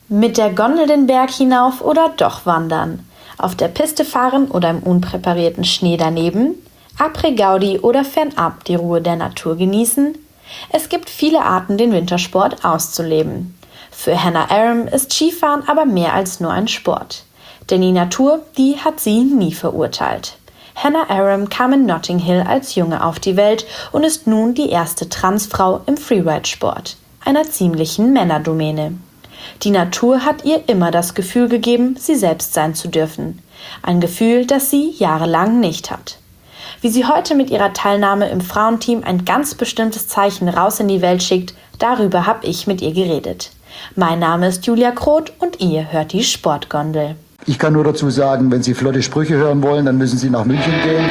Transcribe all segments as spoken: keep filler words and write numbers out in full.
Mit der Gondel den Berg hinauf oder doch wandern? Auf der Piste fahren oder im unpräparierten Schnee daneben? Après-Gaudi oder fernab die Ruhe der Natur genießen? Es gibt viele Arten, den Wintersport auszuleben. Für Hannah Aram ist Skifahren aber mehr als nur ein Sport. Denn die Natur, die hat sie nie verurteilt. Hannah Aram kam in Notting Hill als Junge auf die Welt und ist nun die erste Transfrau im Freeride-Sport, einer ziemlichen Männerdomäne. Die Natur hat ihr immer das Gefühl gegeben, sie selbst sein zu dürfen. Ein Gefühl, das sie jahrelang nicht hat. Wie sie heute mit ihrer Teilnahme im Frauenteam ein ganz bestimmtes Zeichen raus in die Welt schickt, darüber habe ich mit ihr geredet. Mein Name ist Julia Kroth und ihr hört die Sportgondel. Ich kann nur dazu sagen, wenn Sie flotte Sprüche hören wollen, dann müssen Sie nach München gehen.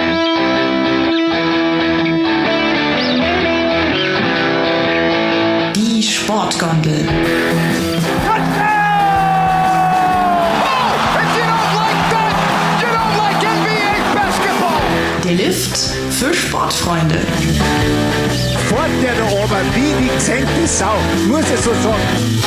Die Sportgondel. Der Lift für Sportfreunde. Fort der da oben, wie die zente Sau, muss ich so sagen.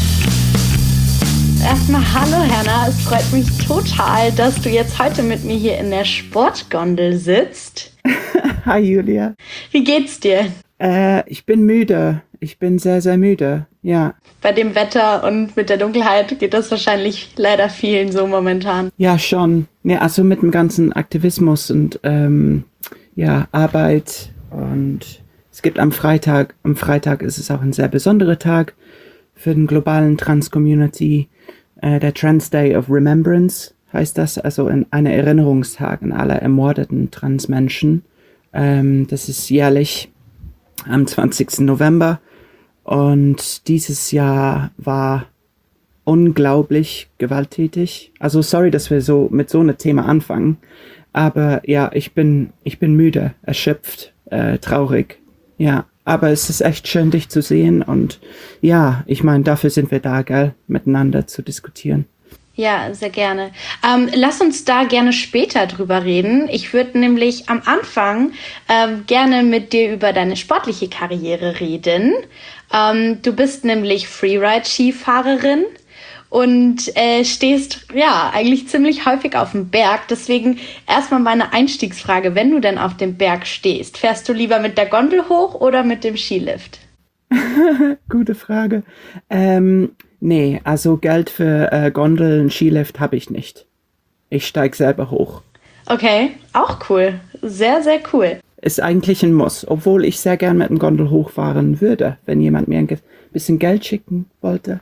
Erstmal hallo Hannah, es freut mich total, dass du jetzt heute mit mir hier in der Sportgondel sitzt. Hi Julia. Wie geht's dir? Äh, ich bin müde. Ich bin sehr, sehr müde, ja. Bei dem Wetter und mit der Dunkelheit geht das wahrscheinlich leider vielen so momentan. Ja, schon. Ja, also mit dem ganzen Aktivismus und ähm, ja, Arbeit. Und es gibt am Freitag, am Freitag ist es auch ein sehr besonderer Tag für den globalen Trans-Community. Äh, der Trans Day of Remembrance heißt das, also ein eine Erinnerungstag an alle ermordeten Transmenschen. Ähm, das ist jährlich am zwanzigsten November. Und dieses Jahr war unglaublich gewalttätig. Also sorry, dass wir so mit so einem Thema anfangen. Aber ja, ich bin, ich bin müde, erschöpft, äh, traurig. Ja, aber es ist echt schön, dich zu sehen. Und ja, ich meine, dafür sind wir da, gell, miteinander zu diskutieren. Ja, sehr gerne. Ähm, lass uns da gerne später drüber reden. Ich würde nämlich am Anfang ähm, gerne mit dir über deine sportliche Karriere reden. Ähm, du bist nämlich Freeride-Skifahrerin und äh, stehst ja eigentlich ziemlich häufig auf dem Berg. Deswegen erstmal meine Einstiegsfrage, wenn du denn auf dem Berg stehst, fährst du lieber mit der Gondel hoch oder mit dem Skilift? Gute Frage. Ähm, nee, also Geld für äh, Gondeln, Skilift habe ich nicht. Ich steige selber hoch. Okay, auch cool. Sehr, sehr cool. Ist eigentlich ein Muss, obwohl ich sehr gern mit dem Gondel hochfahren würde, wenn jemand mir ein ge- bisschen Geld schicken wollte.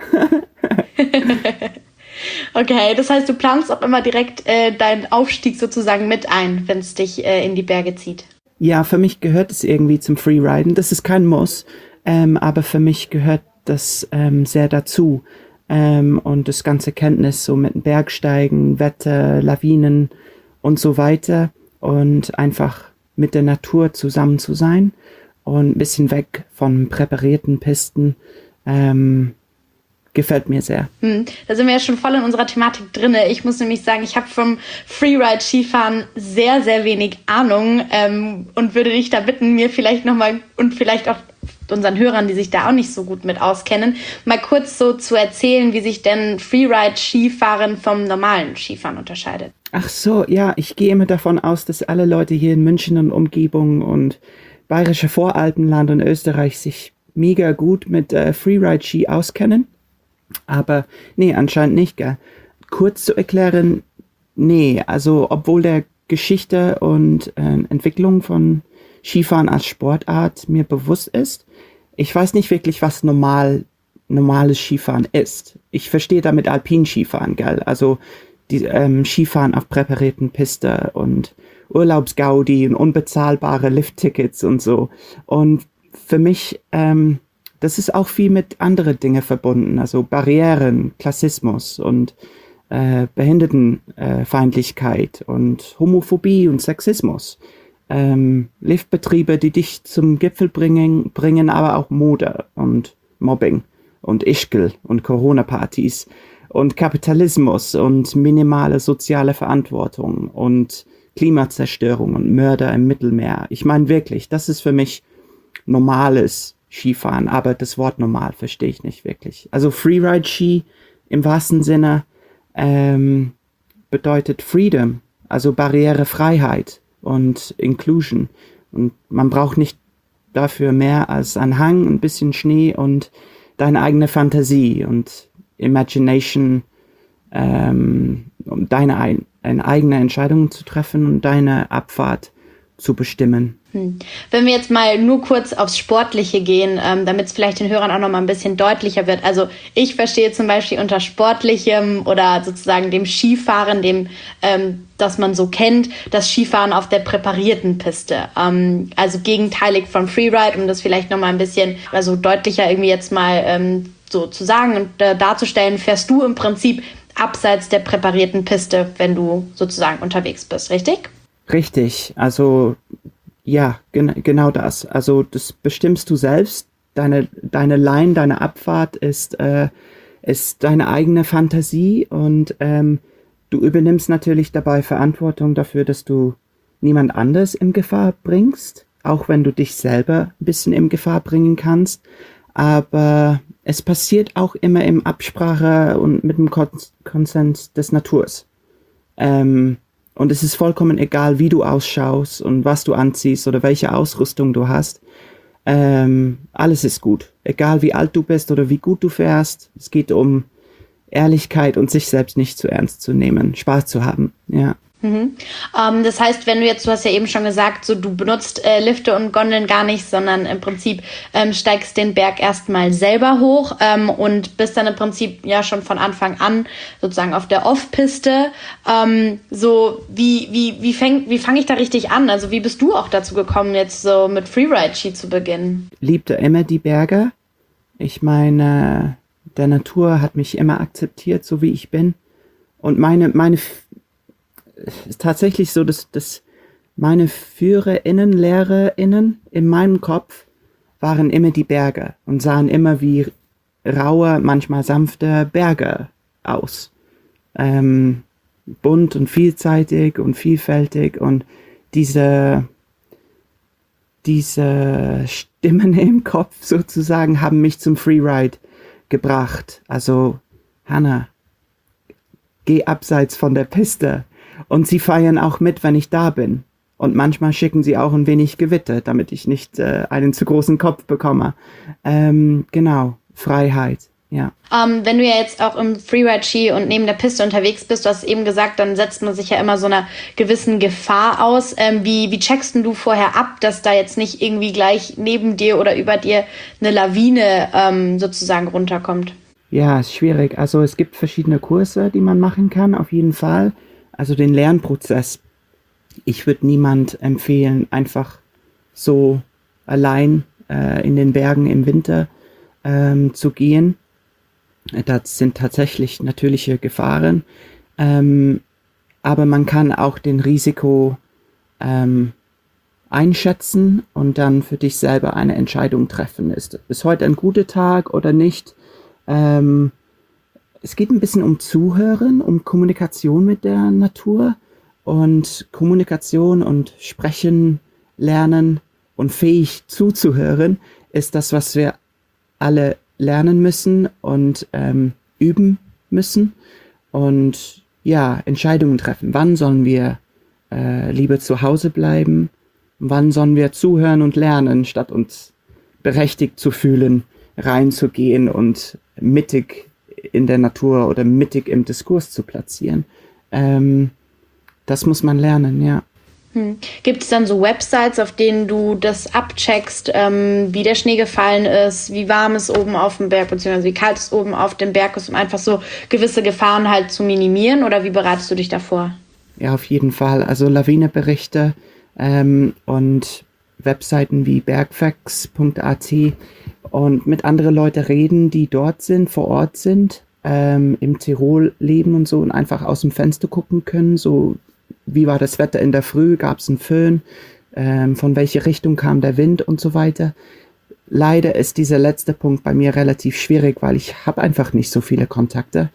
Okay, das heißt, du planst auch immer direkt äh, deinen Aufstieg sozusagen mit ein, wenn es dich äh, in die Berge zieht. Ja, für mich gehört es irgendwie zum Freeriden. Das ist kein Muss, ähm, aber für mich gehört das ähm, sehr dazu. Ähm, und das ganze Kenntnis so mit dem Bergsteigen, Wetter, Lawinen und so weiter. Und einfach mit der Natur zusammen zu sein und ein bisschen weg von präparierten Pisten. Ähm, Gefällt mir sehr. Hm, da sind wir ja schon voll in unserer Thematik drin. Ich muss nämlich sagen, ich habe vom Freeride-Skifahren sehr, sehr wenig Ahnung ähm, und würde dich da bitten, mir vielleicht nochmal und vielleicht auch unseren Hörern, die sich da auch nicht so gut mit auskennen, mal kurz so zu erzählen, wie sich denn Freeride-Skifahren vom normalen Skifahren unterscheidet. Ach so, ja, ich gehe immer davon aus, dass alle Leute hier in München und Umgebung und Bayerische Voralpenland und Österreich sich mega gut mit äh, Freeride-Ski auskennen. Aber nee, anscheinend nicht, gell. Kurz zu erklären, nee, also obwohl der Geschichte und äh, Entwicklung von Skifahren als Sportart mir bewusst ist, ich weiß nicht wirklich, was normal, normales Skifahren ist. Ich verstehe damit Alpinskifahren, gell, also die ähm, Skifahren auf präparierten Piste und Urlaubsgaudi und unbezahlbare Lifttickets und so. Und für mich, ähm, das ist auch viel mit anderen Dingen verbunden, also Barrieren, Klassismus und äh, Behindertenfeindlichkeit äh, und Homophobie und Sexismus. Ähm, Liftbetriebe, die dich zum Gipfel bringen, bringen aber auch Mode und Mobbing und Ischgl und Corona-Partys und Kapitalismus und minimale soziale Verantwortung und Klimazerstörung und Mörder im Mittelmeer. Ich meine wirklich, das ist für mich normales Skifahren, aber das Wort normal verstehe ich nicht wirklich. Also Freeride-Ski im wahrsten Sinne ähm, bedeutet Freedom, also Barrierefreiheit und Inclusion. Und man braucht nicht dafür mehr als einen Hang, ein bisschen Schnee und deine eigene Fantasie und Imagination, ähm, um deine ein, eine eigene Entscheidung zu treffen und deine Abfahrt zu bestimmen. Hm. Wenn wir jetzt mal nur kurz aufs Sportliche gehen, ähm, damit es vielleicht den Hörern auch noch mal ein bisschen deutlicher wird. Also ich verstehe zum Beispiel unter Sportlichem oder sozusagen dem Skifahren, dem, ähm, das man so kennt, das Skifahren auf der präparierten Piste. Ähm, also gegenteilig von Freeride, um das vielleicht noch mal ein bisschen also deutlicher irgendwie jetzt mal ähm, so zu sagen und äh, darzustellen, fährst du im Prinzip abseits der präparierten Piste, wenn du sozusagen unterwegs bist, richtig? Richtig, also ja, gen- genau das. Also das bestimmst du selbst. Deine, deine Line, deine Abfahrt ist, äh, ist deine eigene Fantasie und ähm, du übernimmst natürlich dabei Verantwortung dafür, dass du niemand anders in Gefahr bringst, auch wenn du dich selber ein bisschen in Gefahr bringen kannst. Aber es passiert auch immer in Absprache und mit dem Kon- Konsens des Naturs. Ähm, Und es ist vollkommen egal, wie du ausschaust und was du anziehst oder welche Ausrüstung du hast. Ähm, alles ist gut. Egal wie alt du bist oder wie gut du fährst. Es geht um Ehrlichkeit und sich selbst nicht zu ernst zu nehmen. Spaß zu haben, ja. Mhm. Ähm, das heißt, wenn du jetzt, du hast ja eben schon gesagt, so du benutzt äh, Lifte und Gondeln gar nicht, sondern im Prinzip ähm, steigst den Berg erstmal selber hoch ähm, und bist dann im Prinzip ja schon von Anfang an sozusagen auf der Off-Piste. Ähm, so wie wie wie fäng, wie fange ich da richtig an? Also wie bist du auch dazu gekommen, jetzt so mit Freeride-Ski zu beginnen? Liebte immer die Berge. Ich meine, der Natur hat mich immer akzeptiert, so wie ich bin. Und meine meine es ist tatsächlich so, dass, dass meine FührerInnen, LehrerInnen in meinem Kopf waren immer die Berge und sahen immer wie raue, manchmal sanfte Berge aus. Ähm, bunt und vielseitig und vielfältig und diese, diese Stimmen im Kopf sozusagen haben mich zum Freeride gebracht. Also, Hannah, geh abseits von der Piste. Und sie feiern auch mit, wenn ich da bin. Und manchmal schicken sie auch ein wenig Gewitter, damit ich nicht äh, einen zu großen Kopf bekomme. Ähm, genau, Freiheit, ja. Ähm, wenn du ja jetzt auch im Freeride-Ski und neben der Piste unterwegs bist, du hast eben gesagt, dann setzt man sich ja immer so einer gewissen Gefahr aus. Ähm, wie, wie checkst du vorher ab, dass da jetzt nicht irgendwie gleich neben dir oder über dir eine Lawine ähm, sozusagen runterkommt? Ja, ist schwierig. Also es gibt verschiedene Kurse, die man machen kann, auf jeden Fall. Also den Lernprozess. Ich würde niemand empfehlen, einfach so allein äh, in den Bergen im Winter ähm, zu gehen. Das sind tatsächlich natürliche Gefahren. Ähm, aber man kann auch den Risiko ähm, einschätzen und dann für dich selber eine Entscheidung treffen. Ist, ist heute ein guter Tag oder nicht? Ähm, Es geht ein bisschen um Zuhören, um Kommunikation mit der Natur und Kommunikation und Sprechen, Lernen und fähig zuzuhören ist das, was wir alle lernen müssen und ähm, üben müssen und ja, Entscheidungen treffen. Wann sollen wir äh, lieber zu Hause bleiben? Wann sollen wir zuhören und lernen, statt uns berechtigt zu fühlen, reinzugehen und mittig in der Natur oder mittig im Diskurs zu platzieren. Ähm, das muss man lernen, ja. Hm. Gibt es dann so Websites, auf denen du das abcheckst, ähm, wie der Schnee gefallen ist, wie warm es oben auf dem Berg, beziehungsweise wie kalt es oben auf dem Berg ist, um einfach so gewisse Gefahren halt zu minimieren? Oder wie bereitest du dich davor? Ja, auf jeden Fall. Also Lawineberichte ähm, und Webseiten wie bergfacts punkt a t und mit anderen Leuten reden, die dort sind, vor Ort sind, ähm, im Tirol leben und so und einfach aus dem Fenster gucken können, so wie war das Wetter in der Früh, gab es einen Föhn, ähm, von welcher Richtung kam der Wind und so weiter. Leider ist dieser letzte Punkt bei mir relativ schwierig, weil ich habe einfach nicht so viele Kontakte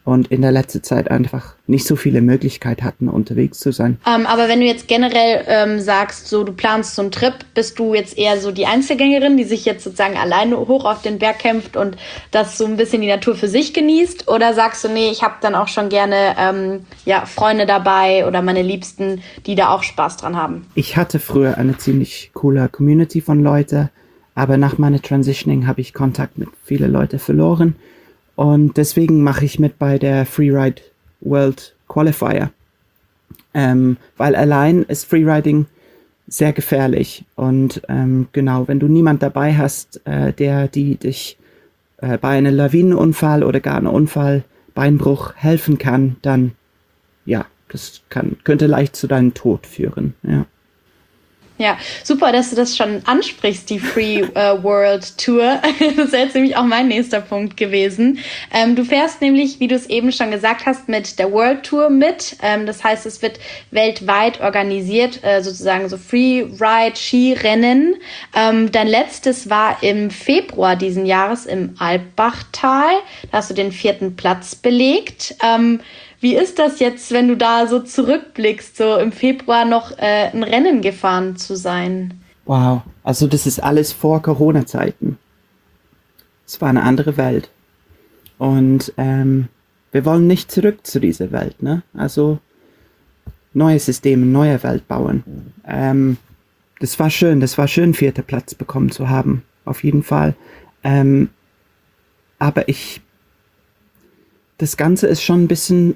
und in der letzten Zeit einfach nicht so viele Möglichkeiten hatten, unterwegs zu sein. Ähm, aber wenn du jetzt generell ähm, sagst, so du planst so einen Trip, bist du jetzt eher so die Einzelgängerin, die sich jetzt sozusagen alleine hoch auf den Berg kämpft und das so ein bisschen die Natur für sich genießt? Oder sagst du, nee, ich habe dann auch schon gerne ähm, ja, Freunde dabei oder meine Liebsten, die da auch Spaß dran haben? Ich hatte früher eine ziemlich coole Community von Leuten, aber nach meiner Transitioning habe ich Kontakt mit vielen Leuten verloren. Und deswegen mache ich mit bei der Freeride World Qualifier. Ähm, weil allein ist Freeriding sehr gefährlich. Und ähm, genau, wenn du niemand dabei hast, äh, der die dich äh, bei einem Lawinenunfall oder gar einem Unfall, Beinbruch helfen kann, dann ja, das kann, könnte leicht zu deinem Tod führen. Ja. Ja, super, dass du das schon ansprichst, die Free äh, World Tour. Das wäre jetzt nämlich auch mein nächster Punkt gewesen. Ähm, du fährst nämlich, wie du es eben schon gesagt hast, mit der World Tour mit. Ähm, das heißt, es wird weltweit organisiert, äh, sozusagen so Freeride, Skirennen. Ähm, dein letztes war im Februar diesen Jahres im Alpbachtal. Da hast du den vierten Platz belegt. Ähm, Wie ist das jetzt, wenn du da so zurückblickst, so im Februar noch äh, ein Rennen gefahren zu sein? Wow, also das ist alles vor Corona-Zeiten. Es war eine andere Welt. Und ähm, wir wollen nicht zurück zu dieser Welt, ne? Also neue Systeme, neue Welt bauen. Ähm, das war schön, das war schön, vierter Platz bekommen zu haben, auf jeden Fall. Ähm, aber ich, das Ganze ist schon ein bisschen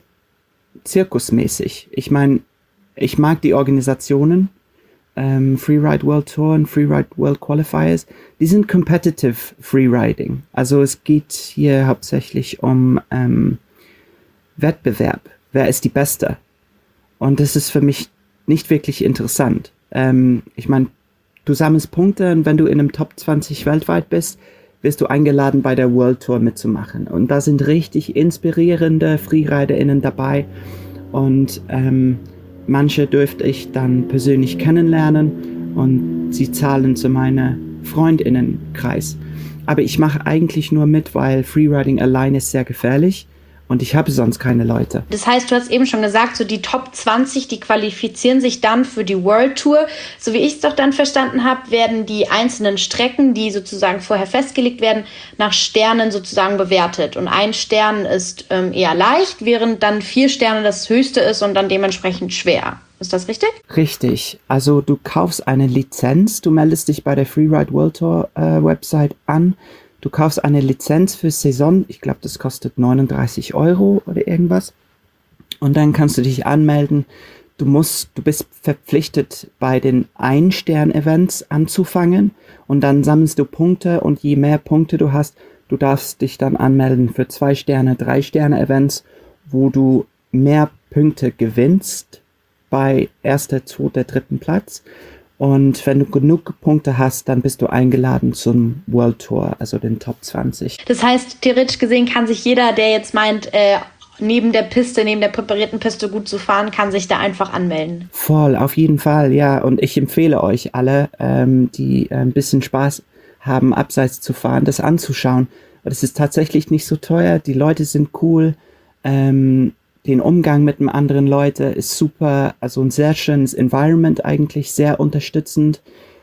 zirkusmäßig. Ich meine, ich mag die Organisationen, ähm, Freeride World Tour und Freeride World Qualifiers, die sind competitive Freeriding. Also es geht hier hauptsächlich um ähm, Wettbewerb. Wer ist die Beste? Und das ist für mich nicht wirklich interessant. Ähm, ich meine, du sammelst Punkte und wenn du in einem Top zwanzig weltweit bist, wirst du eingeladen, bei der World Tour mitzumachen. Und da sind richtig inspirierende FreeriderInnen dabei. Und ähm, manche dürfte ich dann persönlich kennenlernen und sie zahlen zu meinem FreundInnenkreis. Aber ich mache eigentlich nur mit, weil Freeriding allein ist sehr gefährlich. Und ich habe sonst keine Leute. Das heißt, du hast eben schon gesagt, so die Top zwanzig, die qualifizieren sich dann für die World Tour. So wie ich es doch dann verstanden habe, werden die einzelnen Strecken, die sozusagen vorher festgelegt werden, nach Sternen sozusagen bewertet. Und ein Stern ist ähm, eher leicht, während dann vier Sterne das höchste ist und dann dementsprechend schwer. Ist das richtig? Richtig. Also du kaufst eine Lizenz, du meldest dich bei der Freeride World Tour äh, Website an. Du kaufst eine Lizenz für Saison, ich glaube, das kostet neununddreißig Euro oder irgendwas. Und dann kannst du dich anmelden. Du musst, du bist verpflichtet, bei den Ein-Stern-Events anzufangen. Und dann sammelst du Punkte und je mehr Punkte du hast, du darfst dich dann anmelden für Zwei-Sterne-, Drei-Sterne-Events, wo du mehr Punkte gewinnst bei erster, zweiter, dritten Platz. Und wenn du genug Punkte hast, dann bist du eingeladen zum World Tour, also den Top zwanzig. Das heißt, theoretisch gesehen kann sich jeder, der jetzt meint, äh, neben der Piste, neben der präparierten Piste gut zu fahren, kann sich da einfach anmelden. Voll, auf jeden Fall, ja. Und ich empfehle euch alle, ähm, die äh, ein bisschen Spaß haben, abseits zu fahren, das anzuschauen. Aber das ist tatsächlich nicht so teuer. Die Leute sind cool. Ähm, Den Umgang mit den anderen Leuten ist super, also ein sehr schönes Environment eigentlich, sehr unterstützend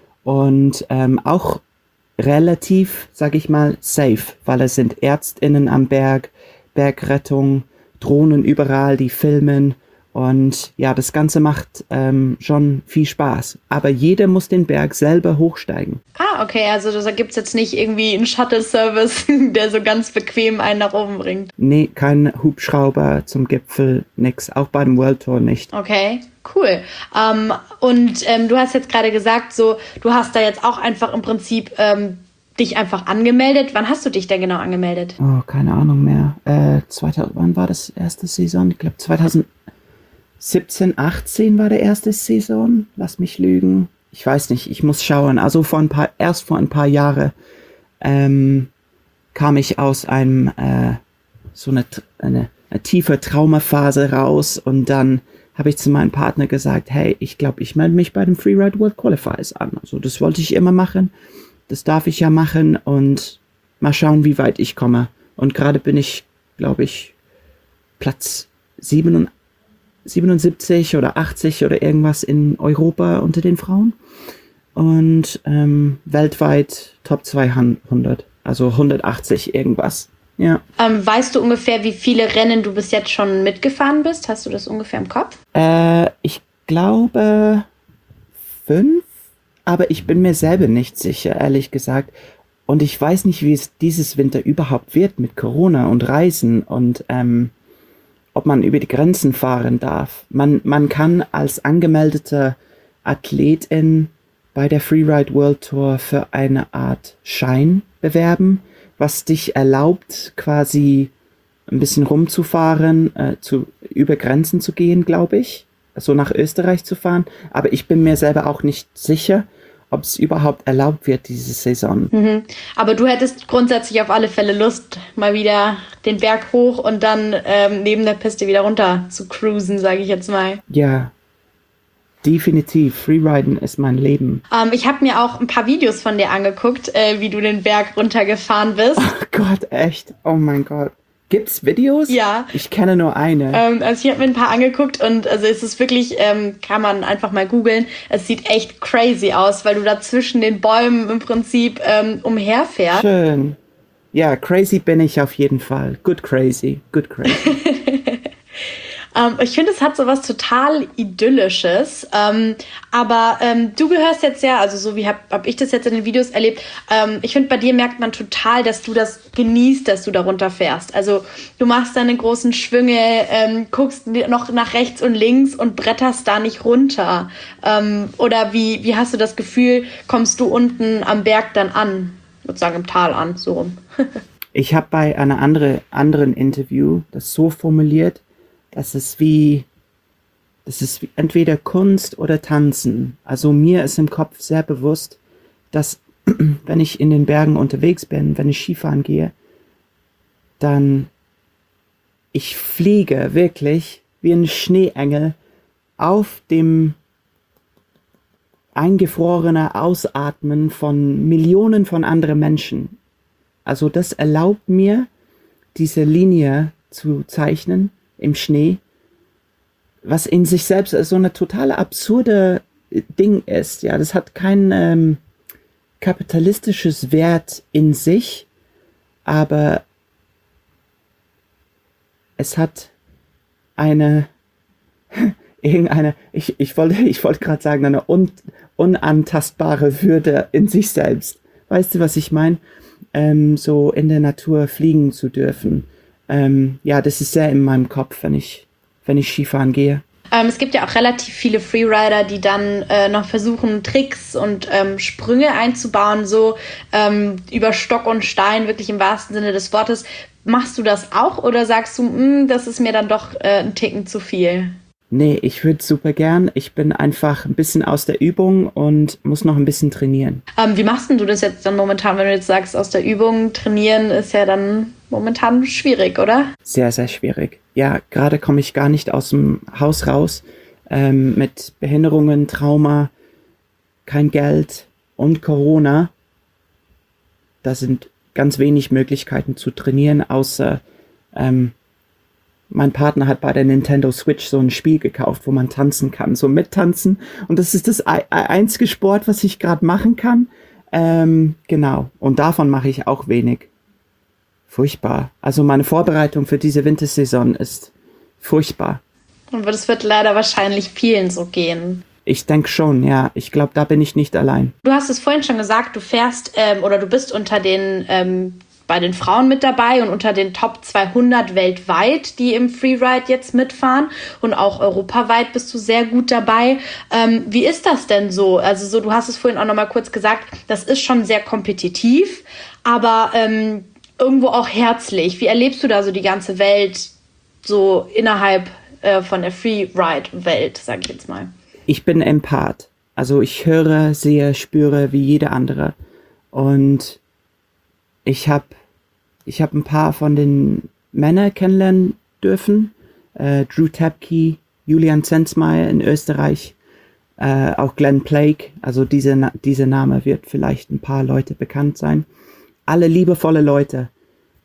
und ähm, auch relativ, sag ich mal, safe, weil es sind ÄrztInnen am Berg, Bergrettung, Drohnen überall, die filmen und ja, das Ganze macht ähm, schon viel Spaß. Aber jeder muss den Berg selber hochsteigen. Ah, okay, also da gibt es jetzt nicht irgendwie einen Shuttle-Service, der so ganz bequem einen nach oben bringt. Nee, kein Hubschrauber zum Gipfel, nix, auch bei dem World Tour nicht. Okay, cool. Ähm, und ähm, du hast jetzt gerade gesagt, so du hast da jetzt auch einfach im Prinzip ähm, dich einfach angemeldet. Wann hast du dich denn genau angemeldet? Oh, keine Ahnung mehr. Äh, zweitausend, wann war das erste Saison? Ich glaube zweitausendsiebzehn, achtzehn war der erste Saison. Lass mich lügen. Ich weiß nicht, ich muss schauen. Also vor ein paar, erst vor ein paar Jahren ähm, kam ich aus einem äh, so eine, eine, eine tiefe Traumaphase raus und dann habe ich zu meinem Partner gesagt, hey, ich glaube, ich melde mich bei dem Freeride World Qualifiers an. Also das wollte ich immer machen. Das darf ich ja machen und mal schauen, wie weit ich komme. Und gerade bin ich, glaube ich, Platz siebenundsiebzig oder achtzig oder irgendwas in Europa unter den Frauen. Und ähm, weltweit Top zweihundert, also hundertachtzig irgendwas. Ja. Ähm, weißt du ungefähr, wie viele Rennen du bis jetzt schon mitgefahren bist? Hast du das ungefähr im Kopf? Äh, ich glaube fünf, aber ich bin mir selber nicht sicher, ehrlich gesagt. Und ich weiß nicht, wie es dieses Winter überhaupt wird mit Corona und Reisen und ähm, ob man über die Grenzen fahren darf. Man, man kann als angemeldete Athletin bei der Freeride World Tour für eine Art Schein bewerben, was dich erlaubt, quasi ein bisschen rumzufahren, äh, zu, über Grenzen zu gehen, glaube ich, so nach Österreich zu fahren. Aber ich bin mir selber auch nicht sicher, ob es überhaupt erlaubt wird, diese Saison. Mhm. Aber du hättest grundsätzlich auf alle Fälle Lust, mal wieder den Berg hoch und dann ähm, neben der Piste wieder runter zu cruisen, sage ich jetzt mal. Ja, definitiv. Freeriden ist mein Leben. Ähm, ich habe mir auch ein paar Videos von dir angeguckt, äh, wie du den Berg runtergefahren bist. Ach Gott, echt? Oh mein Gott. Gibt's Videos? Ja. Ich kenne nur eine. Ähm, also ich habe mir ein paar angeguckt und also es ist wirklich, ähm, kann man einfach mal googeln, es sieht echt crazy aus, weil du da zwischen den Bäumen im Prinzip ähm, umherfährst. Schön. Ja, crazy bin ich auf jeden Fall. Good crazy, good crazy. Ähm, ich finde, es hat so was total Idyllisches. Ähm, aber ähm, du gehörst jetzt ja, also so wie habe hab ich das jetzt in den Videos erlebt, ähm, ich finde, bei dir merkt man total, dass du das genießt, dass du da runterfährst. Also du machst deine großen Schwünge, ähm, guckst noch nach rechts und links und bretterst da nicht runter. Ähm, oder wie, wie hast du das Gefühl, kommst du unten am Berg dann an? Sozusagen im Tal an, so rum. Ich habe bei einer andere, anderen Interview das so formuliert, dass es wie, das ist wie entweder Kunst oder Tanzen. Also mir ist im Kopf sehr bewusst, dass wenn ich in den Bergen unterwegs bin, wenn ich Skifahren gehe, dann ich fliege wirklich wie ein Schneeengel auf dem eingefrorenen Ausatmen von Millionen von anderen Menschen. Also das erlaubt mir, diese Linie zu zeichnen im Schnee, was in sich selbst so eine totale absurde Ding ist. Ja, das hat kein ähm, kapitalistisches Wert in sich, aber es hat eine irgendeine, ich, ich wollte ich wollte gerade sagen, eine un, unantastbare Würde in sich selbst. Weißt du, was ich meine? Ähm, so in der Natur fliegen zu dürfen. Ähm, ja, das ist sehr in meinem Kopf, wenn ich, wenn ich Skifahren gehe. Ähm, es gibt ja auch relativ viele Freerider, die dann äh, noch versuchen, Tricks und ähm, Sprünge einzubauen, so ähm, über Stock und Stein, wirklich im wahrsten Sinne des Wortes. Machst du das auch oder sagst du, das ist mir dann doch äh, ein Ticken zu viel? Nee, ich würde super gern. Ich bin einfach ein bisschen aus der Übung und muss noch ein bisschen trainieren. Ähm, wie machst denn du das jetzt dann momentan, wenn du jetzt sagst, aus der Übung trainieren ist ja dann momentan schwierig, oder? Sehr, sehr schwierig. Ja, gerade komme ich gar nicht aus dem Haus raus ähm, mit Behinderungen, Trauma, kein Geld und Corona. Da sind ganz wenig Möglichkeiten zu trainieren, außer ähm, mein Partner hat bei der Nintendo Switch so ein Spiel gekauft, wo man tanzen kann, so mittanzen. Und das ist das einzige Sport, was ich gerade machen kann. Ähm, genau. Und davon mache ich auch wenig. Furchtbar. Also meine Vorbereitung für diese Wintersaison ist furchtbar. Und das wird leider wahrscheinlich vielen so gehen. Ich denke schon, ja. Ich glaube, da bin ich nicht allein. Du hast es vorhin schon gesagt, du fährst ähm, oder du bist unter den ähm, bei den Frauen mit dabei und unter den Top zweihundert weltweit, die im Freeride jetzt mitfahren, und auch europaweit bist du sehr gut dabei. Ähm, wie ist das denn so? Also so, du hast es vorhin auch noch mal kurz gesagt, das ist schon sehr kompetitiv, aber ähm, irgendwo auch herzlich. Wie erlebst du da so die ganze Welt so innerhalb äh, von der Freeride-Welt, sage ich jetzt mal? Ich bin Empath. Also ich höre, sehe, spüre wie jeder andere. Und ich habe ich hab ein paar von den Männern kennenlernen dürfen. Äh, Drew Tapke, Julian Zensmeier in Österreich, äh, auch Glenn Plague. Also diese, dieser Name wird vielleicht ein paar Leute bekannt sein. Alle liebevolle Leute.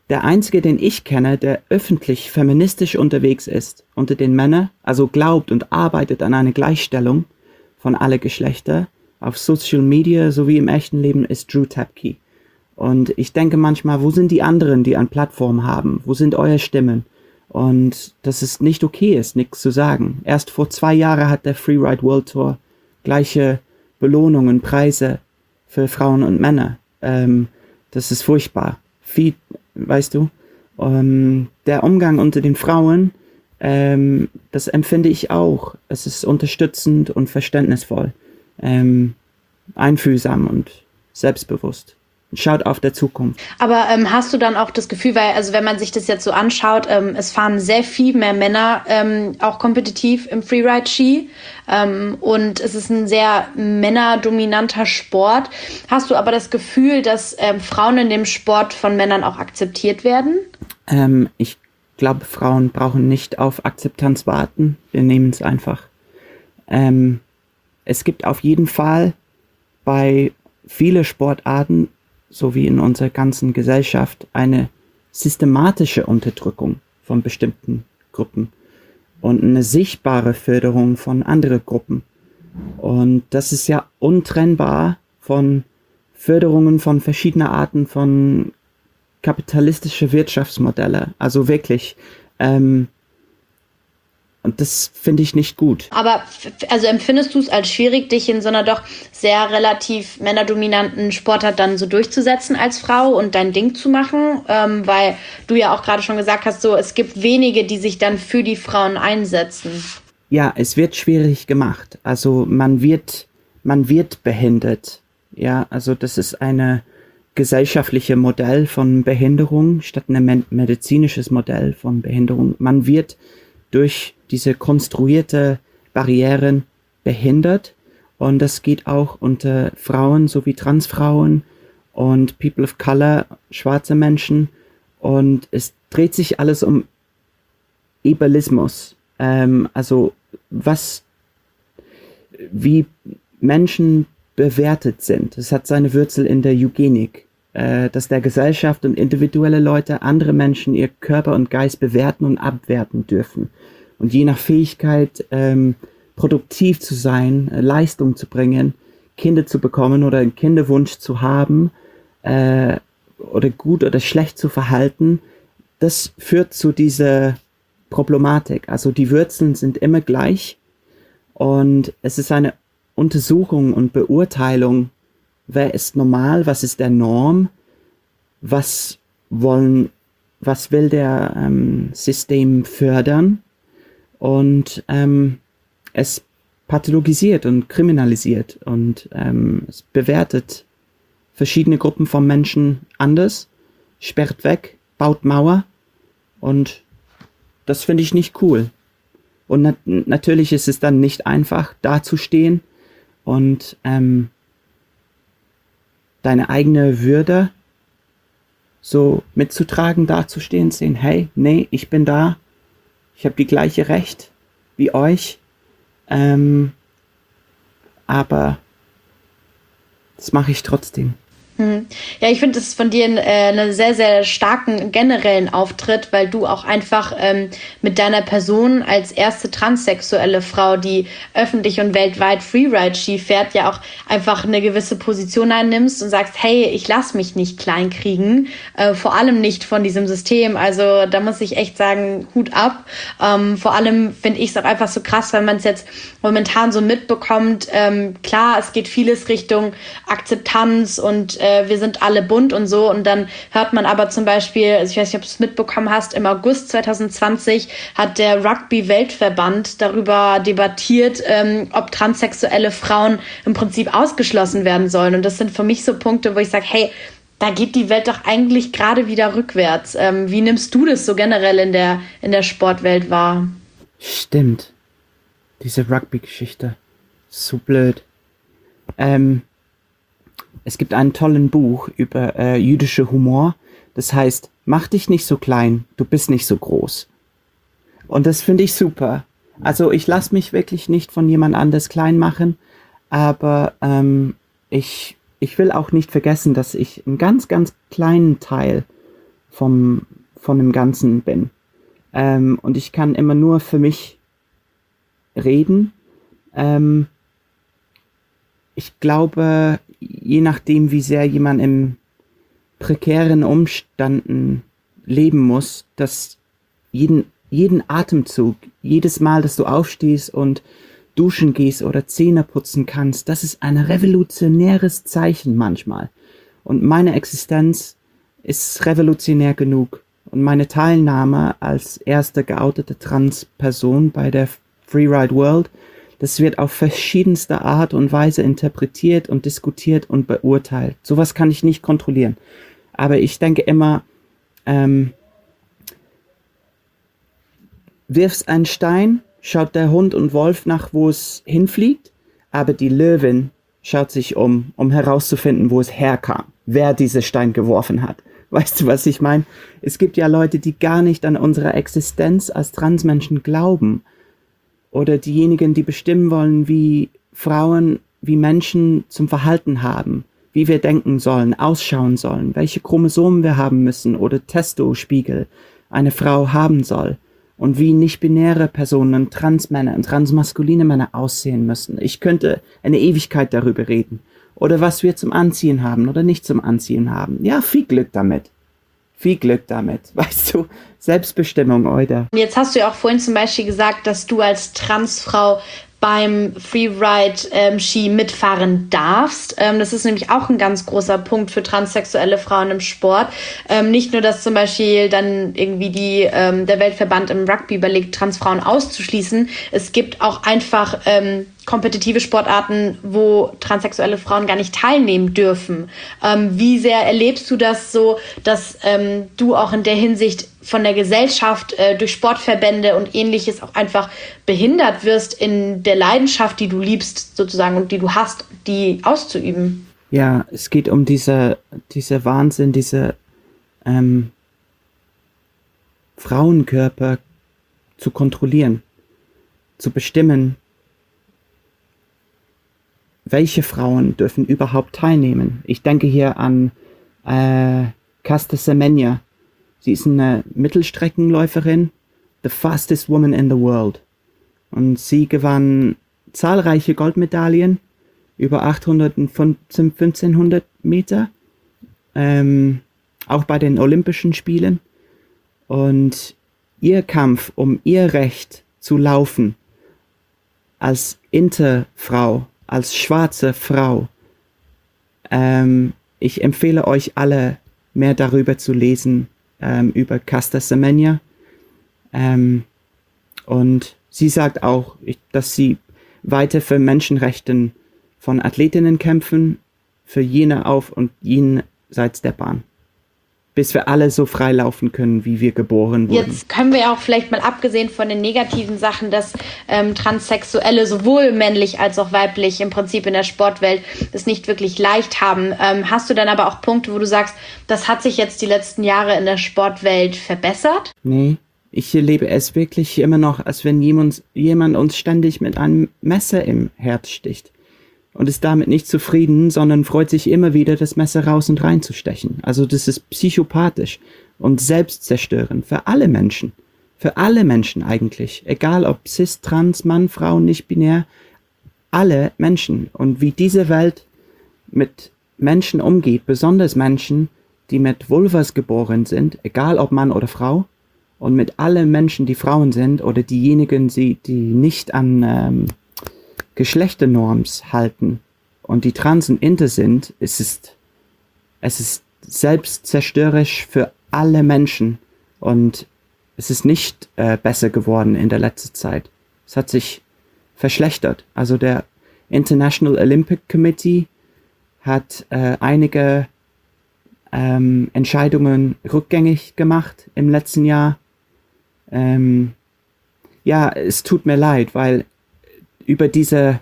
der einzige, den ich kenne, der öffentlich feministisch unterwegs ist unter den Männern, also glaubt und arbeitet an einer Gleichstellung von alle Geschlechter auf Social Media sowie im echten Leben, ist Drew Tapke. Und ich denke manchmal, wo sind die anderen, die eine Plattform haben? Wo sind eure Stimmen? Und dass es nicht okay ist, nichts zu sagen. Erst vor zwei Jahren hat der Freeride World Tour gleiche Belohnungen, Preise für Frauen und Männer. Ähm, das ist furchtbar. Viel, weißt du, ähm, der Umgang unter den Frauen, ähm, das empfinde ich auch. Es ist unterstützend und verständnisvoll, ähm, einfühlsam und selbstbewusst. Schaut auf der Zukunft. Aber ähm, hast du dann auch das Gefühl, weil, also wenn man sich das jetzt so anschaut, ähm, es fahren sehr viel mehr Männer ähm, auch kompetitiv im Freeride-Ski ähm, und es ist ein sehr männerdominanter Sport. Hast du aber das Gefühl, dass ähm, Frauen in dem Sport von Männern auch akzeptiert werden? Ähm, ich glaube, Frauen brauchen nicht auf Akzeptanz warten. Wir nehmen es einfach. Ähm, es gibt auf jeden Fall bei vielen Sportarten sowie in unserer ganzen Gesellschaft eine systematische Unterdrückung von bestimmten Gruppen und eine sichtbare Förderung von anderen Gruppen. Und das ist ja untrennbar von Förderungen von verschiedenen Arten von kapitalistische Wirtschaftsmodelle. Also wirklich, ähm, und das finde ich nicht gut. Aber also empfindest du es als schwierig, dich in so einer doch sehr relativ männerdominanten Sportart dann so durchzusetzen als Frau und dein Ding zu machen? Ähm, weil du ja auch gerade schon gesagt hast, so es gibt wenige, die sich dann für die Frauen einsetzen. Ja, es wird schwierig gemacht. Also man wird, man wird behindert. Ja, also das ist eine gesellschaftliche Modell von Behinderung statt ein medizinisches Modell von Behinderung. Man wird durch diese konstruierte Barrieren behindert und das geht auch unter Frauen sowie Transfrauen und People of Color, schwarze Menschen, und es dreht sich alles um Ableismus, ähm, also was, wie Menschen bewertet sind. Es hat seine Wurzel in der Eugenik, äh, dass der Gesellschaft und individuelle Leute andere Menschen ihr Körper und Geist bewerten und abwerten dürfen. Und je nach Fähigkeit, ähm, produktiv zu sein, äh, Leistung zu bringen, Kinder zu bekommen oder einen Kinderwunsch zu haben, äh, oder gut oder schlecht zu verhalten, das führt zu dieser Problematik. Also die Wurzeln sind immer gleich und es ist eine Untersuchung und Beurteilung, wer ist normal, was ist der Norm, was wollen, was will der ähm, System fördern. Und ähm, es pathologisiert und kriminalisiert und ähm, es bewertet verschiedene Gruppen von Menschen anders, sperrt weg, baut Mauer, und das finde ich nicht cool. Und nat- natürlich ist es dann nicht einfach, dazustehen und ähm, deine eigene Würde so mitzutragen, dazustehen, sehen, hey, nee, ich bin da, ich habe die gleiche Recht wie euch, ähm, aber das mache ich trotzdem. Hm. Ja, ich finde es von dir äh, einen sehr, sehr starken generellen Auftritt, weil du auch einfach ähm, mit deiner Person als erste transsexuelle Frau, die öffentlich und weltweit Freeride-Ski fährt, ja auch einfach eine gewisse Position einnimmst und sagst, hey, ich lass mich nicht kleinkriegen, äh, vor allem nicht von diesem System. Also da muss ich echt sagen, Hut ab. Ähm, vor allem finde ich es auch einfach so krass, wenn man es jetzt momentan so mitbekommt. Ähm, klar, es geht vieles Richtung Akzeptanz und wir sind alle bunt und so, und dann hört man aber zum Beispiel, also ich weiß nicht, ob du es mitbekommen hast, im August zwanzig zwanzig hat der Rugby-Weltverband darüber debattiert, ähm, ob transsexuelle Frauen im Prinzip ausgeschlossen werden sollen, und das sind für mich so Punkte, wo ich sage, hey, da geht die Welt doch eigentlich gerade wieder rückwärts. Ähm, wie nimmst du das so generell in der, in der Sportwelt wahr? Stimmt. Diese Rugby-Geschichte. So blöd. Ähm, Es gibt einen tollen Buch über äh, jüdische Humor. Das heißt, mach dich nicht so klein, du bist nicht so groß. Und das finde ich super. Also ich lasse mich wirklich nicht von jemand anders klein machen, aber ähm, ich, ich will auch nicht vergessen, dass ich einen ganz, ganz kleinen Teil vom, von dem Ganzen bin. Ähm, und ich kann immer nur für mich reden. Ähm, ich glaube, je nachdem, wie sehr jemand in prekären Umständen leben muss, dass jeden, jeden Atemzug, jedes Mal, dass du aufstehst und duschen gehst oder Zähne putzen kannst, das ist ein revolutionäres Zeichen manchmal. Und meine Existenz ist revolutionär genug. Und meine Teilnahme als erste geoutete Transperson bei der Freeride World, das wird auf verschiedenste Art und Weise interpretiert und diskutiert und beurteilt. Sowas kann ich nicht kontrollieren. Aber ich denke immer, ähm, wirfst einen Stein, schaut der Hund und Wolf nach, wo es hinfliegt, aber die Löwin schaut sich um, um herauszufinden, wo es herkam, wer diesen Stein geworfen hat. Weißt du, was ich meine? Es gibt ja Leute, die gar nicht an unsere Existenz als Transmenschen glauben. Oder diejenigen, die bestimmen wollen, wie Frauen, wie Menschen zum Verhalten haben, wie wir denken sollen, ausschauen sollen, welche Chromosomen wir haben müssen oder Testospiegel eine Frau haben soll und wie nicht-binäre Personen, Transmänner und transmaskuline Männer aussehen müssen. Ich könnte eine Ewigkeit darüber reden. Oder was wir zum Anziehen haben oder nicht zum Anziehen haben. Ja, viel Glück damit. Viel Glück damit. Weißt du, Selbstbestimmung, oder? Jetzt hast du ja auch vorhin zum Beispiel gesagt, dass du als Transfrau beim Freeride-Ski ähm, mitfahren darfst. Ähm, das ist nämlich auch ein ganz großer Punkt für transsexuelle Frauen im Sport. Ähm, nicht nur, dass zum Beispiel dann irgendwie die, ähm, der Weltverband im Rugby überlegt, Transfrauen auszuschließen. Es gibt auch einfach ähm, kompetitive Sportarten, wo transsexuelle Frauen gar nicht teilnehmen dürfen. Ähm, wie sehr erlebst du das so, dass ähm, du auch in der Hinsicht von der Gesellschaft äh, durch Sportverbände und Ähnliches auch einfach behindert wirst in der Leidenschaft, die du liebst sozusagen und die du hast, die auszuüben? Ja, es geht um diese, diese Wahnsinn, diese ähm, Frauenkörper zu kontrollieren, zu bestimmen, welche Frauen dürfen überhaupt teilnehmen. Ich denke hier an äh, Caster Semenya. Sie ist eine Mittelstreckenläuferin, the fastest woman in the world. Und sie gewann zahlreiche Goldmedaillen, über achthundert und fünfzehnhundert Meter, ähm, auch bei den Olympischen Spielen. Und ihr Kampf um ihr Recht zu laufen als Interfrau, als schwarze Frau, ähm, ich empfehle euch alle, mehr darüber zu lesen, ähm, über Caster Semenya. Ähm, und sie sagt auch, ich, dass sie weiter für Menschenrechte von Athletinnen kämpfen, für jene auf und jenseits der Bahn. Bis wir alle so frei laufen können, wie wir geboren wurden. Jetzt können wir ja auch vielleicht mal abgesehen von den negativen Sachen, dass ähm, Transsexuelle sowohl männlich als auch weiblich im Prinzip in der Sportwelt es nicht wirklich leicht haben. Ähm, hast du dann aber auch Punkte, wo du sagst, das hat sich jetzt die letzten Jahre in der Sportwelt verbessert? Nee, ich erlebe es wirklich immer noch, als wenn jemand, jemand uns ständig mit einem Messer im Herz sticht. Und ist damit nicht zufrieden, sondern freut sich immer wieder, das Messer raus und rein zu stechen. Also das ist psychopathisch und selbstzerstörend für alle Menschen. Für alle Menschen eigentlich. Egal ob cis, trans, Mann, Frau, nicht binär. Alle Menschen. Und wie diese Welt mit Menschen umgeht, besonders Menschen, die mit Vulvas geboren sind, egal ob Mann oder Frau, und mit allen Menschen, die Frauen sind oder diejenigen, die, die nicht an ähm, Geschlechternorms halten und die trans und inter sind, es ist, es ist selbstzerstörerisch für alle Menschen und es ist nicht äh, besser geworden in der letzten Zeit. Es hat sich verschlechtert. Also der International Olympic Committee hat äh, einige ähm, Entscheidungen rückgängig gemacht im letzten Jahr. Ähm, ja, es tut mir leid, weil über diese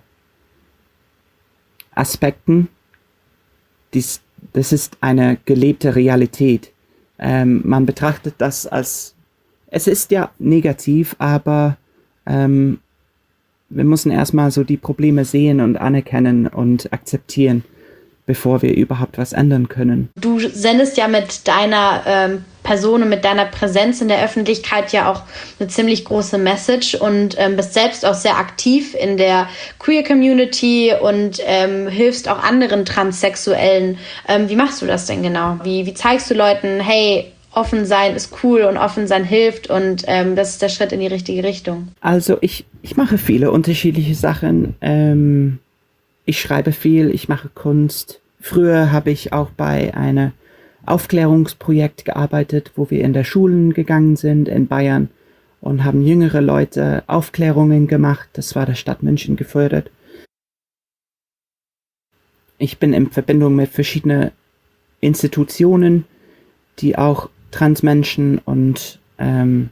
Aspekten, dies, das ist eine gelebte Realität. Ähm, man betrachtet das als, es ist ja negativ, aber ähm, wir müssen erstmal so die Probleme sehen und anerkennen und akzeptieren, bevor wir überhaupt was ändern können. Du sendest ja mit deiner ähm, Person und mit deiner Präsenz in der Öffentlichkeit ja auch eine ziemlich große Message und ähm, bist selbst auch sehr aktiv in der Queer-Community und ähm, hilfst auch anderen Transsexuellen. Ähm, wie machst du das denn genau? Wie, wie zeigst du Leuten, hey, offen sein ist cool und offen sein hilft und ähm, das ist der Schritt in die richtige Richtung? Also ich, ich mache viele unterschiedliche Sachen. Ähm, ich schreibe viel, ich mache Kunst. Früher habe ich auch bei einem Aufklärungsprojekt gearbeitet, wo wir in der Schulen gegangen sind in Bayern und haben jüngere Leute Aufklärungen gemacht. Das war der Stadt München gefördert. Ich bin in Verbindung mit verschiedenen Institutionen, die auch Transmenschen und ähm,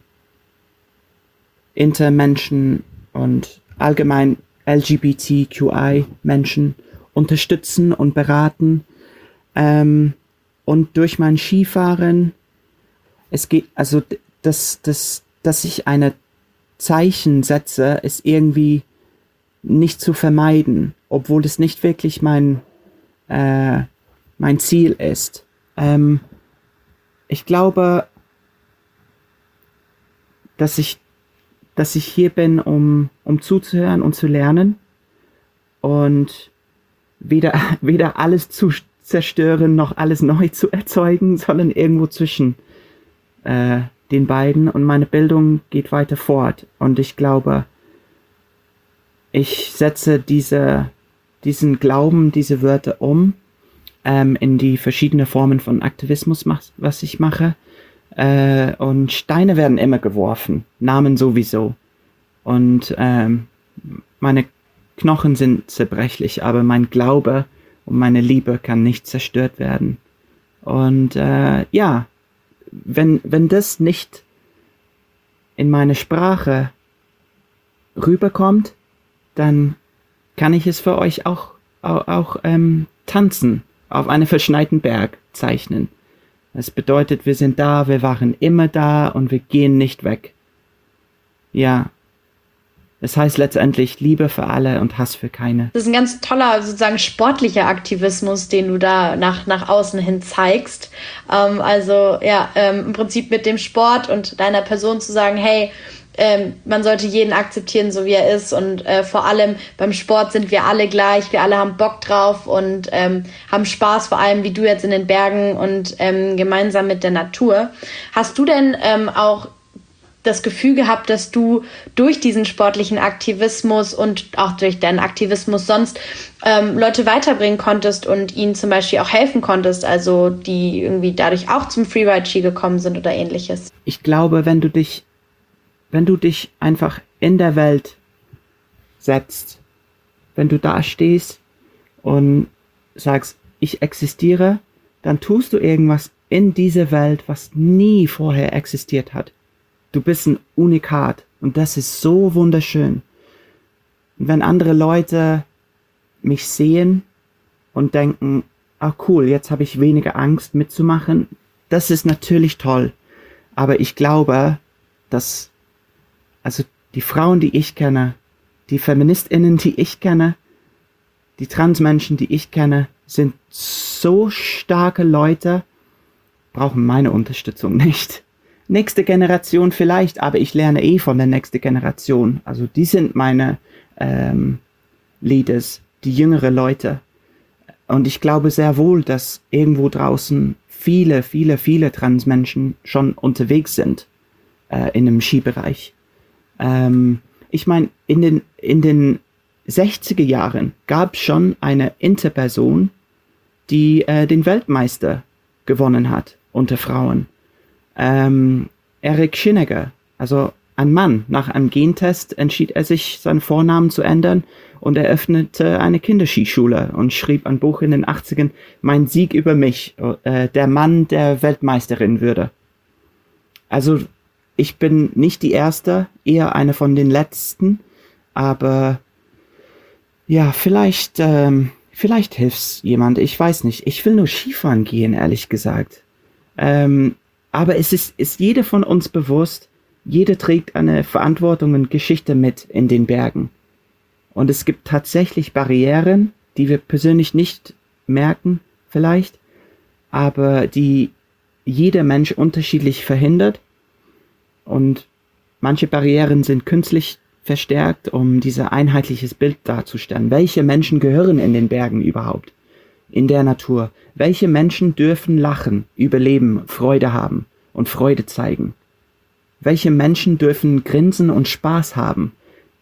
Intermenschen und allgemein L G B T Q I-Menschen unterstützen und beraten. Ähm, und durch mein Skifahren, es geht, also dass, dass, dass ich eine Zeichen setze, ist irgendwie nicht zu vermeiden, obwohl es nicht wirklich mein, äh, mein Ziel ist. Ähm, Ich glaube, dass ich, dass ich hier bin, um, um zuzuhören und zu lernen und weder, weder alles zu zerstören noch alles neu zu erzeugen, sondern irgendwo zwischen äh, den beiden. Und meine Bildung geht weiter fort. Und ich glaube, ich setze diese, diesen Glauben, diese Wörter um Ähm, in die verschiedenen Formen von Aktivismus, was ich mache. Äh, und Steine werden immer geworfen, Namen sowieso. Und ähm, meine Knochen sind zerbrechlich, aber mein Glaube und meine Liebe kann nicht zerstört werden. Und äh, ja, wenn, wenn das nicht in meine Sprache rüberkommt, dann kann ich es für euch auch, auch, auch ähm, tanzen. Auf einen verschneiten Berg zeichnen. Das bedeutet, wir sind da, wir waren immer da und wir gehen nicht weg. Ja, das heißt letztendlich Liebe für alle und Hass für keine. Das ist ein ganz toller, sozusagen sportlicher Aktivismus, den du da nach, nach außen hin zeigst. Ähm, also ja, ähm, im Prinzip mit dem Sport und deiner Person zu sagen, hey, Ähm, man sollte jeden akzeptieren, so wie er ist und äh, vor allem beim Sport sind wir alle gleich, wir alle haben Bock drauf und ähm, haben Spaß, vor allem wie du jetzt in den Bergen und ähm, gemeinsam mit der Natur. Hast du denn ähm, auch das Gefühl gehabt, dass du durch diesen sportlichen Aktivismus und auch durch deinen Aktivismus sonst ähm, Leute weiterbringen konntest und ihnen zum Beispiel auch helfen konntest, also die irgendwie dadurch auch zum Freeride-Ski gekommen sind oder ähnliches? Ich glaube, wenn du dich Wenn du dich einfach in der Welt setzt, wenn du da stehst und sagst, ich existiere, dann tust du irgendwas in dieser Welt, was nie vorher existiert hat. Du bist ein Unikat und das ist so wunderschön. Und wenn andere Leute mich sehen und denken, ah cool, jetzt habe ich weniger Angst mitzumachen, das ist natürlich toll. Aber ich glaube, dass Also die Frauen, die ich kenne, die FeministInnen, die ich kenne, die Transmenschen, die ich kenne, sind so starke Leute, brauchen meine Unterstützung nicht. Nächste Generation vielleicht, aber ich lerne eh von der nächsten Generation. Also die sind meine ähm, Leaders, die jüngere Leute. Und ich glaube sehr wohl, dass irgendwo draußen viele, viele, viele Transmenschen schon unterwegs sind äh, in dem Skibereich. Ähm, ich meine, in den, in den sechziger Jahren gab es schon eine Interperson, die äh, den Weltmeister gewonnen hat unter Frauen. Ähm, Eric Schinneger, also ein Mann. Nach einem Gentest entschied er sich, seinen Vornamen zu ändern und eröffnete eine Kinderskischule und schrieb ein Buch in den achtzigern, Mein Sieg über mich, äh, der Mann, der Weltmeisterin würde. Also ich bin nicht die Erste, eher eine von den Letzten, aber ja, vielleicht, ähm, vielleicht hilft's jemand, ich weiß nicht. Ich will nur Skifahren gehen, ehrlich gesagt. Ähm, aber es ist, ist jeder von uns bewusst, jeder trägt eine Verantwortung und Geschichte mit in den Bergen. Und es gibt tatsächlich Barrieren, die wir persönlich nicht merken, vielleicht, aber die jeder Mensch unterschiedlich verhindert und manche Barrieren sind künstlich verstärkt, um dieses einheitliches Bild darzustellen. Welche Menschen gehören in den Bergen überhaupt? In der Natur? Welche Menschen dürfen lachen, überleben, Freude haben und Freude zeigen? Welche Menschen dürfen grinsen und Spaß haben?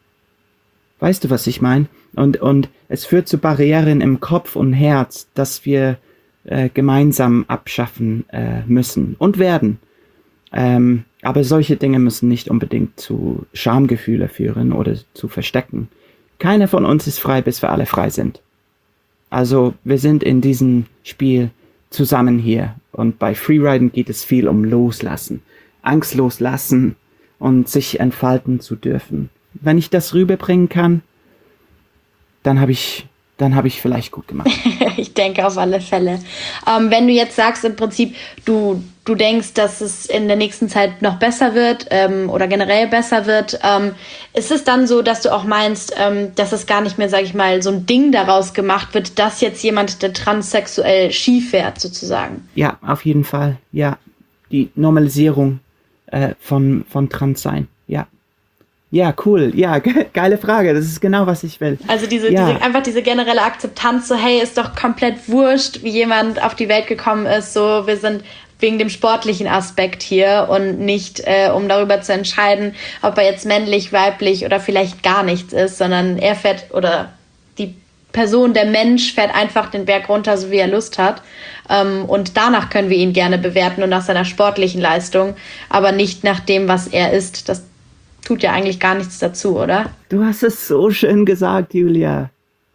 Weißt du, was ich meine? Und, und es führt zu Barrieren im Kopf und Herz, dass wir äh, gemeinsam abschaffen äh, müssen und werden. Ähm, aber solche Dinge müssen nicht unbedingt zu Schamgefühle führen oder zu Verstecken. Keiner von uns ist frei, bis wir alle frei sind. Also wir sind in diesem Spiel zusammen hier. Und bei Freeriden geht es viel um Loslassen. Angst loslassen und sich entfalten zu dürfen. Wenn ich das rüberbringen kann, dann habe ich... dann habe ich vielleicht gut gemacht. Ich denke auf alle Fälle. Ähm, wenn du jetzt sagst, im Prinzip, du, du denkst, dass es in der nächsten Zeit noch besser wird ähm, oder generell besser wird, ähm, ist es dann so, dass du auch meinst, ähm, dass es gar nicht mehr, sage ich mal, so ein Ding daraus gemacht wird, dass jetzt jemand, der transsexuell Ski fährt, sozusagen? Ja, auf jeden Fall. Ja, die Normalisierung äh, von, von Transsein. Ja. Ja, cool. Ja, ge- geile Frage. Das ist genau, was ich will. Also diese, ja. diese einfach diese generelle Akzeptanz, so hey, ist doch komplett wurscht, wie jemand auf die Welt gekommen ist. So, wir sind wegen dem sportlichen Aspekt hier und nicht, äh, um darüber zu entscheiden, ob er jetzt männlich, weiblich oder vielleicht gar nichts ist, sondern er fährt oder die Person, der Mensch fährt einfach den Berg runter, so wie er Lust hat. Ähm, und danach können wir ihn gerne bewerten und nach seiner sportlichen Leistung, aber nicht nach dem, was er ist. Das tut ja eigentlich gar nichts dazu, oder? Du hast es so schön gesagt, Julia.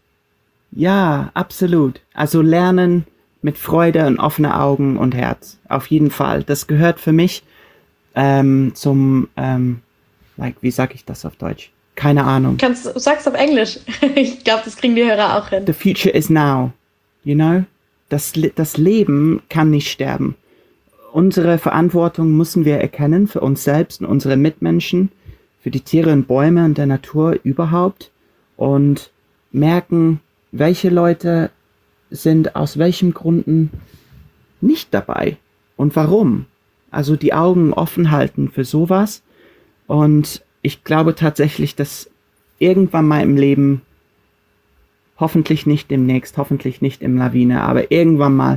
Ja, absolut. Also lernen mit Freude und offenen Augen und Herz. Auf jeden Fall. Das gehört für mich ähm, zum, ähm, like, wie sag ich das auf Deutsch? Keine Ahnung. Kannst, sag's auf Englisch. Ich glaube, das kriegen die Hörer auch hin. The future is now. You know? Das, das Leben kann nicht sterben. Unsere Verantwortung müssen wir erkennen für uns selbst und unsere Mitmenschen, für die Tiere und Bäume und der Natur überhaupt und merken, welche Leute sind aus welchen Gründen nicht dabei und warum. Also die Augen offen halten für sowas und ich glaube tatsächlich, dass irgendwann mal im Leben, hoffentlich nicht demnächst, hoffentlich nicht im Lawine, aber irgendwann mal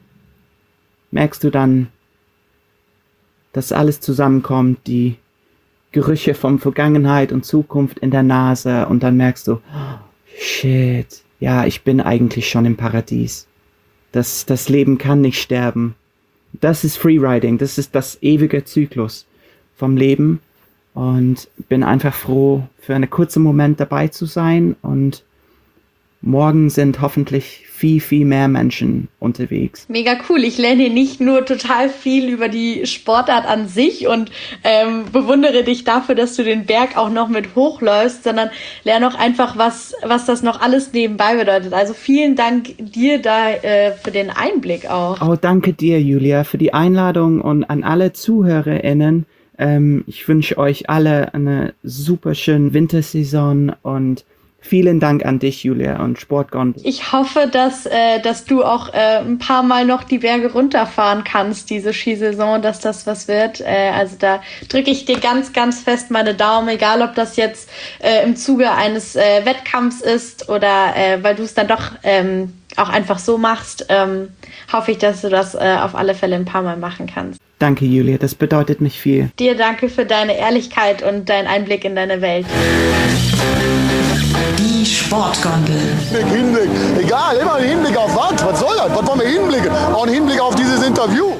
merkst du dann, dass alles zusammenkommt, die Gerüche von Vergangenheit und Zukunft in der Nase und dann merkst du, oh, shit, ja, ich bin eigentlich schon im Paradies. Das, das Leben kann nicht sterben. Das ist Freeriding, das ist das ewige Zyklus vom Leben und bin einfach froh, für einen kurzen Moment dabei zu sein und morgen sind hoffentlich viel, viel mehr Menschen unterwegs. Mega cool. Ich lerne hier nicht nur total viel über die Sportart an sich und ähm, bewundere dich dafür, dass du den Berg auch noch mit hochläufst, sondern lerne auch einfach, was, was das noch alles nebenbei bedeutet. Also vielen Dank dir da äh, für den Einblick auch. Oh, danke dir, Julia, für die Einladung und an alle ZuhörerInnen. Ähm, ich wünsche euch alle eine super schöne Wintersaison und vielen Dank an dich, Julia, und Sportgondel. Ich hoffe, dass, äh, dass du auch äh, ein paar Mal noch die Berge runterfahren kannst, diese Skisaison, dass das was wird. Äh, also da drücke ich dir ganz, ganz fest meine Daumen, egal ob das jetzt äh, im Zuge eines äh, Wettkampfs ist oder äh, weil du es dann doch ähm, auch einfach so machst, ähm, hoffe ich, dass du das äh, auf alle Fälle ein paar Mal machen kannst. Danke, Julia, das bedeutet mich viel. Dir danke für deine Ehrlichkeit und deinen Einblick in deine Welt. Die Sportgondel. Hinblick, Hinblick. Egal, immer ein Hinblick auf was? Was soll das? Was wollen wir hinblicken? Auch ein Hinblick auf dieses Interview.